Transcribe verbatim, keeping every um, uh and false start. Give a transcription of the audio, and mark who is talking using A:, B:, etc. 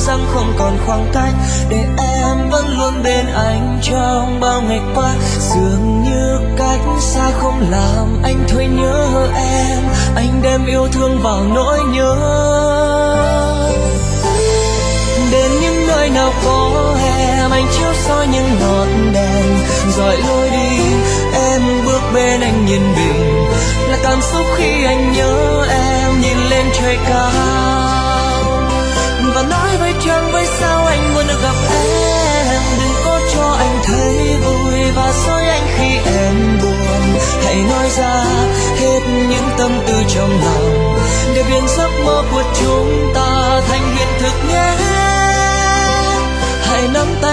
A: rằng không còn khoảng cách, để em vẫn luôn bên anh trong bao ngày qua. Dường như cách xa không làm anh thôi nhớ em, anh đem yêu thương vào nỗi nhớ. Đến những nơi nào có em, anh chiếu soi những ngọn đèn dọi lối đi, em bước bên anh nhìn bình là cảm xúc khi anh nhớ em. Nhìn lên trời cao và nói với trăng với sao anh muốn được gặp em. Đừng có cho anh thấy vui và dối anh khi em buồn, hãy nói ra hết những tâm tư trong lòng, để biến giấc mơ của chúng ta thành hiện thực nhé. Hãy nắm tay